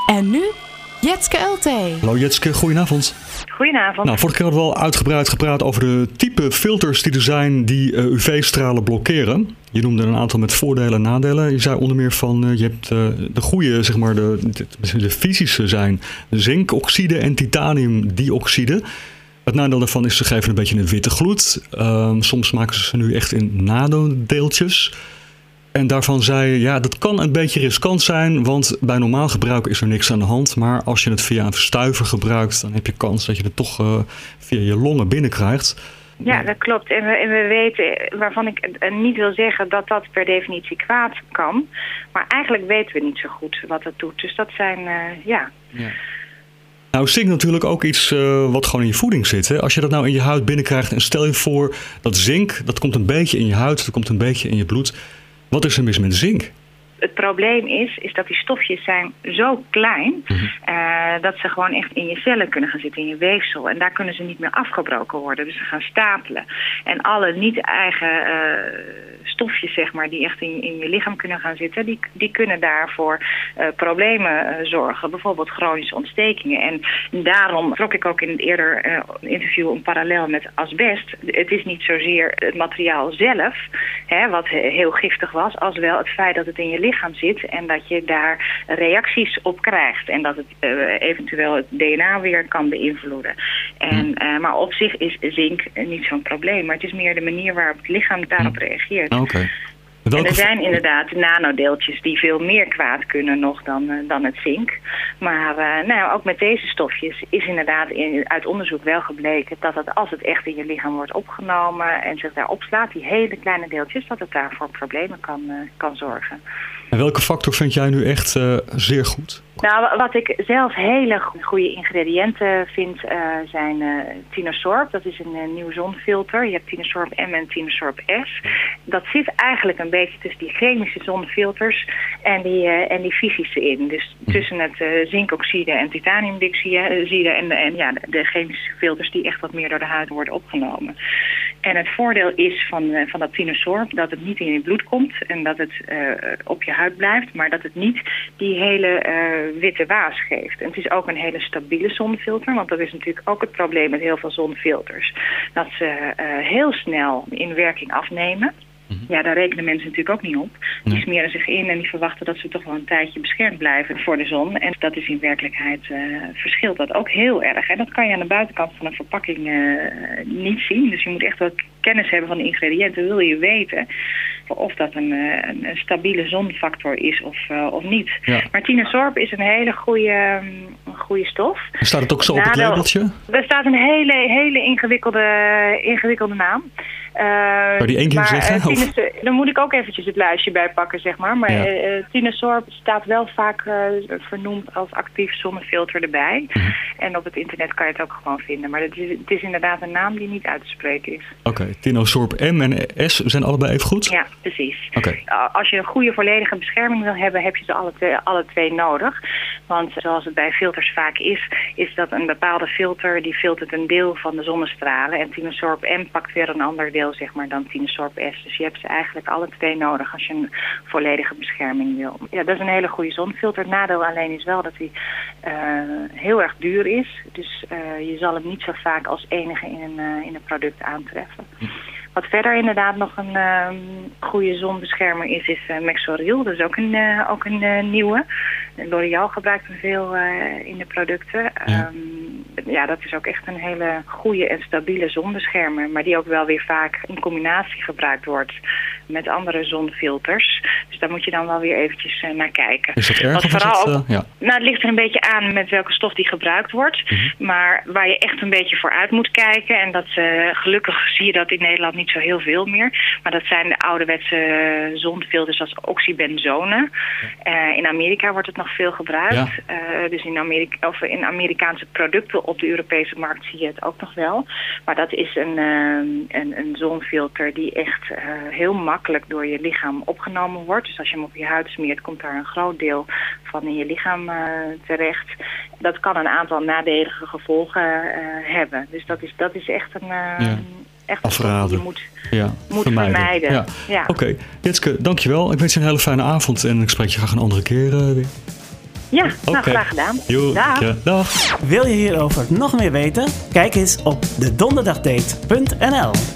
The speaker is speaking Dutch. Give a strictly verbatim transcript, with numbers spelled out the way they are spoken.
En nu Jetske L T. Hallo Jetske, goedenavond. Goedenavond. Nou, vorige keer hadden we al uitgebreid gepraat over de type filters die er zijn die uh, U V-stralen blokkeren. Je noemde een aantal met voordelen en nadelen. Je zei onder meer van, uh, je hebt uh, de goede, zeg maar, de, de, de fysische zijn zinkoxide en titaniumdioxide. Het nadeel daarvan is, ze geven een beetje een witte gloed. Uh, soms maken ze ze nu echt in nanodeeltjes. En daarvan zei je, ja, dat kan een beetje riskant zijn, want bij normaal gebruik is er niks aan de hand. Maar als je het via een verstuiver gebruikt, dan heb je kans dat je het toch uh, via je longen binnenkrijgt. Ja, dat klopt. En we, en we weten, waarvan ik niet wil zeggen dat dat per definitie kwaad kan. Maar eigenlijk weten we niet zo goed wat het doet. Dus dat zijn, uh, ja... ja. Nou, zink natuurlijk ook iets uh, wat gewoon in je voeding zit. Hè? Als je dat nou in je huid binnenkrijgt en stel je voor dat zink, dat komt een beetje in je huid, dat komt een beetje in je bloed. Wat is er mis met zink? Het probleem is, is dat die stofjes zijn zo klein mm-hmm. uh, dat ze gewoon echt in je cellen kunnen gaan zitten, in je weefsel. En daar kunnen ze niet meer afgebroken worden. Dus ze gaan stapelen. En alle niet-eigen uh, stofjes, zeg maar, die echt in, in je lichaam kunnen gaan zitten, die, die kunnen daarvoor uh, problemen uh, zorgen. Bijvoorbeeld chronische ontstekingen. En daarom trok ik ook in het eerder uh, interview een parallel met asbest. Het is niet zozeer het materiaal zelf, hè, wat heel giftig was, als wel het feit dat het in je lichaam zit en dat je daar reacties op krijgt en dat het uh, eventueel het D N A weer kan beïnvloeden. En, uh, maar op zich is zink niet zo'n probleem, maar het is meer de manier waarop het lichaam daarop reageert. Oké. Okay. En er zijn inderdaad nanodeeltjes die veel meer kwaad kunnen nog dan, uh, dan het zink. Maar uh, nou, ook met deze stofjes is inderdaad in, uit onderzoek wel gebleken dat het, als het echt in je lichaam wordt opgenomen en zich daar opslaat, die hele kleine deeltjes, dat het daarvoor problemen kan, uh, kan zorgen. En welke factor vind jij nu echt uh, zeer goed? Nou, wat ik zelf hele goede ingrediënten vind, uh, zijn uh, Tinosorb. Dat is een uh, nieuw zonfilter. Je hebt Tinosorb M en Tinosorb S. Dat zit eigenlijk een beetje tussen die chemische zonfilters en die, uh, en die fysische in. Dus tussen het uh, zinkoxide en titaniumdioxide en, en ja, de chemische filters die echt wat meer door de huid worden opgenomen. En het voordeel is van, uh, van dat Tinosorb dat het niet in je bloed komt en dat het uh, op je huid blijft, maar dat het niet die hele uh, witte waas geeft. En het is ook een hele stabiele zonnefilter, want dat is natuurlijk ook het probleem met heel veel zonnefilters. Dat ze uh, heel snel in werking afnemen. Mm-hmm. Ja, daar rekenen mensen natuurlijk ook niet op. Die nee. smeren zich in en die verwachten dat ze toch wel een tijdje beschermd blijven voor de zon. En dat is in werkelijkheid, uh, verschilt dat ook heel erg. En dat kan je aan de buitenkant van een verpakking uh, niet zien. Dus je moet echt wel kennis hebben van de ingrediënten. Wil je weten of dat een, een, een stabiele zonfactor is of, uh, of niet. Ja. Maar Tinosorb is een hele goede, um, goede stof. Staat het ook zo op het labeltje? Er staat een hele, hele ingewikkelde, ingewikkelde naam. Uh, Kan je die één keer maar, zeggen? Uh, Tines, dan moet ik ook eventjes het lijstje bijpakken, zeg maar. Maar ja. uh, Tinosorb staat wel vaak uh, vernoemd als actief zonnefilter erbij. Mm-hmm. En op het internet kan je het ook gewoon vinden. Maar het is, het is inderdaad een naam die niet uit te spreken is. Oké, okay. Tinosorb M en S zijn allebei even goed? Ja, precies. Okay. Als je een goede volledige bescherming wil hebben, heb je ze alle twee, alle twee nodig. Want zoals het bij filters vaak is, is dat een bepaalde filter, die filtert een deel van de zonnestralen. En Tinosorb M pakt weer een ander deel, zeg maar, dan Tinosorb S. Dus je hebt ze eigenlijk alle twee nodig als je een volledige bescherming wil. Ja, dat is een hele goede zonfilter. Het nadeel alleen is wel dat hij uh, heel erg duur is. Dus uh, je zal hem niet zo vaak als enige in een, uh, in een product aantreffen. Wat verder inderdaad nog een uh, goede zonbeschermer is, is uh, Mexoryl. Dat is ook een, uh, ook een uh, nieuwe. L'Oréal gebruikt hem veel uh, in de producten. Ja. Um, ja, dat is ook echt een hele goede en stabiele zonbeschermer. Maar die ook wel weer vaak in combinatie gebruikt wordt met andere zonfilters. Dus daar moet je dan wel weer eventjes uh, naar kijken. Is dat erg? Want of vooral is dat, uh, ook, ja. Nou, het ligt er een beetje aan met welke stof die gebruikt wordt. Mm-hmm. Maar waar je echt een beetje voor uit moet kijken. En dat uh, gelukkig zie je dat in Nederland niet zo heel veel meer. Maar dat zijn de ouderwetse zonfilters als oxybenzone. Ja. Uh, in Amerika wordt het nog veel gebruikt. Ja. Uh, dus in, Amerika, of in Amerikaanse producten op de Europese markt zie je het ook nog wel. Maar dat is een, uh, een, een zonfilter die echt uh, heel makkelijk door je lichaam opgenomen wordt. Dus als je hem op je huid smeert, komt daar een groot deel van in je lichaam uh, terecht. Dat kan een aantal nadelige gevolgen uh, hebben. Dus dat is, dat is echt een... Uh, ja. Echt afraden. Die je moet, ja, moet vermijden. vermijden. Ja. Ja. Oké, okay. Jetske, dankjewel. Ik wens je een hele fijne avond en ik spreek je graag een andere keer uh, weer. Ja, nou Oké. graag gedaan. Jo, Dag. ja, dag. Wil je hierover nog meer weten? Kijk eens op de donderdagdate punt n l.